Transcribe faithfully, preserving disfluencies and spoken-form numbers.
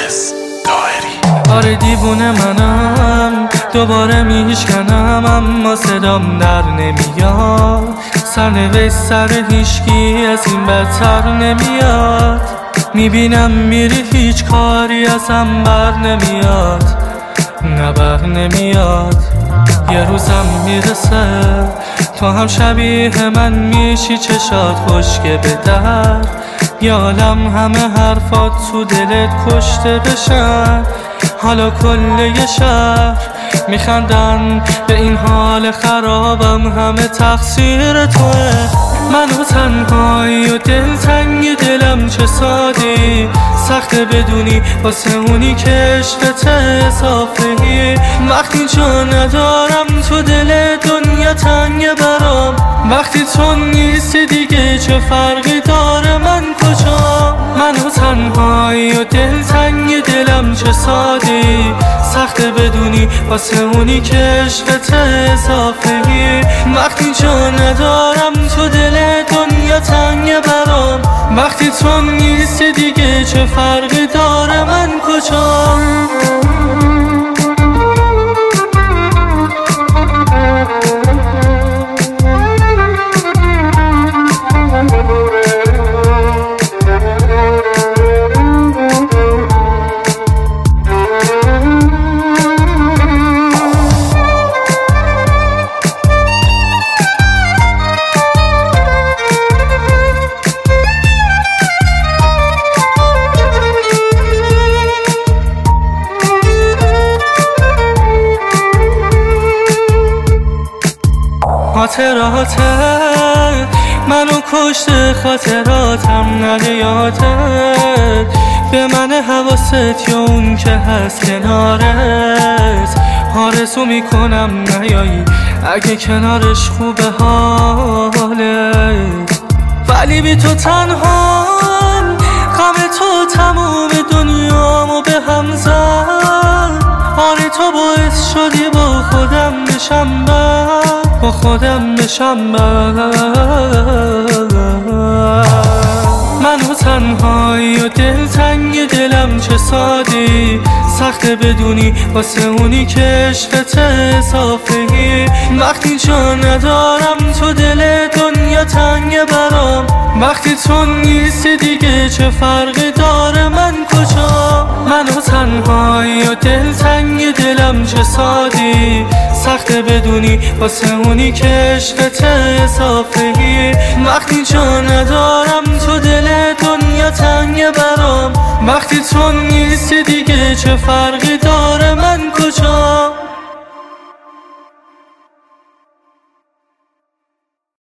اس دایری. آره دیوونه منم، دوباره میشکنم اما صدام در نمیاد. سرنوشت سر هیچکی از این بدتر نمیاد. میبینم میری هیچ کاری ازم بر نمیاد، نه بر نمیاد. یه روزم میرسه تو هم شبیه من میشی، چشات خشکه به در. یه عالم همه حرفات تو دلت کشته بشن. حالا کل یه شهر میخندن به این حال خرابم، همه تقصیر توه. منو تنهایی و دلتنگ دلم چه سادی، سخته بدونی واسه اونی که عشقت اضافه‌ای. وقتی چون ندارم تو دل دنیا تنگ برام، وقتی تو نیستی دیگه چه فرقی داره من کجا. منو تنهایی و دلتنگ دلم چه سادی، سخته بدونی واسه اونی که عشقت اضافه‌ای. وقتی چون ندارم تو دل دنیا تنگ برام، وقتی تو نیستی دیگه چه فرقی داره من کجا. خاطراتت منو کشته، خاطراتم نده یادت. به من حواست یا اون که هست کنارت. آرزو میکنم نیایی اگه کنارش خوبه حالت، ولی بی تو تنهام، غم تو تموم دنیامو به هم زد. آره تو باعث شدی با خودم بشم بد، با خودم بشم بد. منو تنهایی و دلتنگ دلم چه سادی، سخته بدونی واسه اونی که عشقت اضافه‌ای. وقتی چون ندارم تو دل دنیا تنگ برام، وقتی تو نیستی دیگه چه فرقی داره من کجا. منو تنهایی و دلتنگ دلم چه سادی، سخته بدونی واسه اونی که عشقت اضافه‌ای. وقتی چون ندارم تو دل دنیا تنگ برام، وقتی تو نیستی دیگه چه فرقی داره.